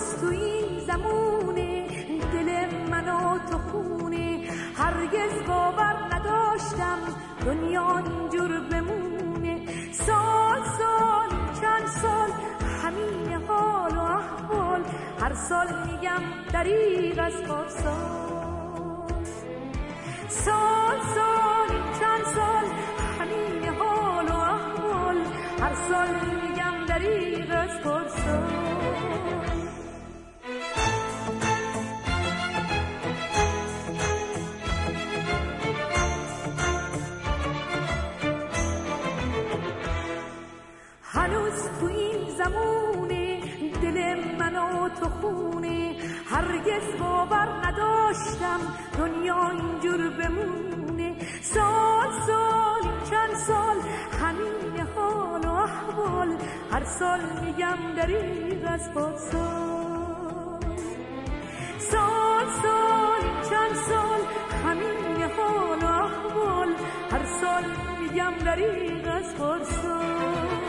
هنوز تو این زمونه دل من و تو خونه، هرگز باور نداشتم دنیا اینجور بمونه. سال سال چند سال همین حال و احوال، هر سال میگم دریغ از پارسال. سال سال چند سال همین حال و احوال، هر سال میگم دریغ از پارسال. هنوز تو این زمونه دل من و تو خونه، هرگز باور نداشتم دنیا اینجور بمونه. سال سال چند سال همین حال و احوال، هر سال میگم دریغ از پارسال. سال سال چند سال همین حال و احوال، هر سال میگم دریغ از پارسال.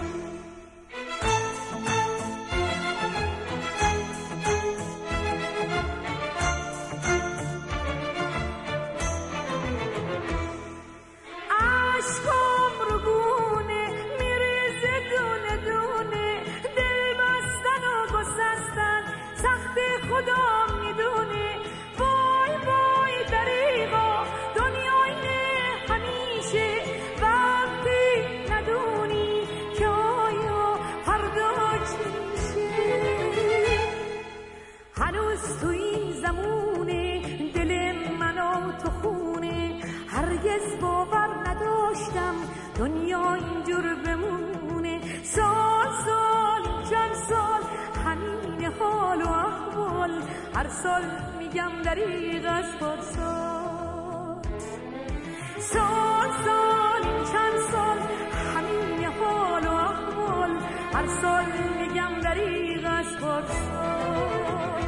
خدا میدونه وای وای دریغا دنیای همیشه، وقتی ندونی که آیا فردا چی میشه. هنوز تو این زمونه دل من و تو خونه، هرگز باور نداشتم دنیا اینجور بمونه. سال سال چند سال همین حال و احوال، هر سال میگم دریغ از پارسال. سال سال چند سال همین حال و احوال، هر سال میگم دریغ از پارسال.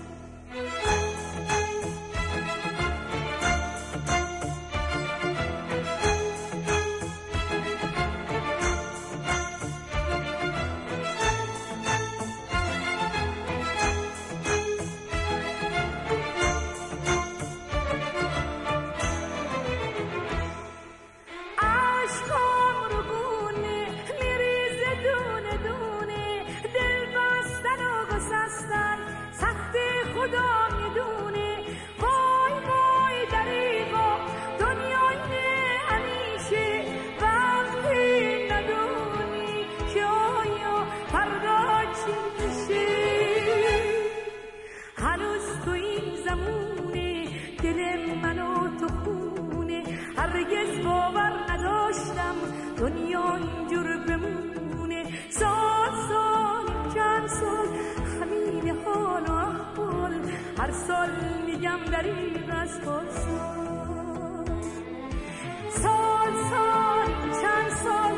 خدا میدونه وای وای دریغا دنیای همیشه، وقتی ندونی که آیا فردا چی میشه. هنوز تو این زمونه دل من و تو خونه، هرگز باور نداشتم دنیا اینجور بمونه. سال سال چند سال همین حال و احوال، هر سال میگم دریغ از پارسال. سال سال چند سال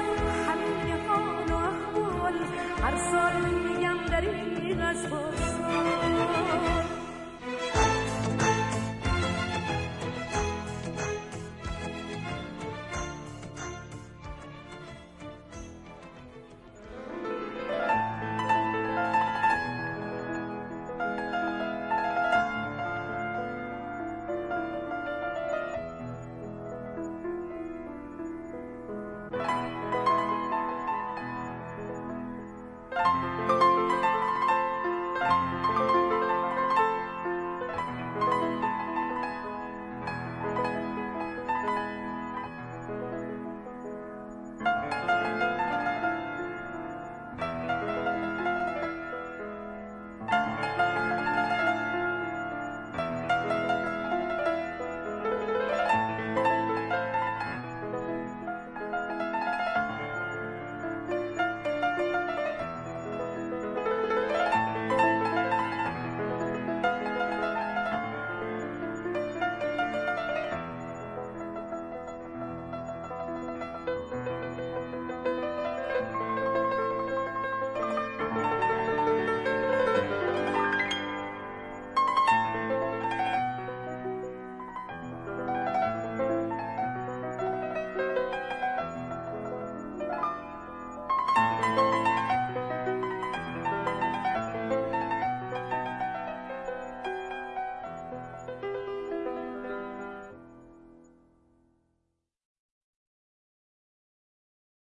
همین حال و احوال، هر سال میگم دریغ از پارسال.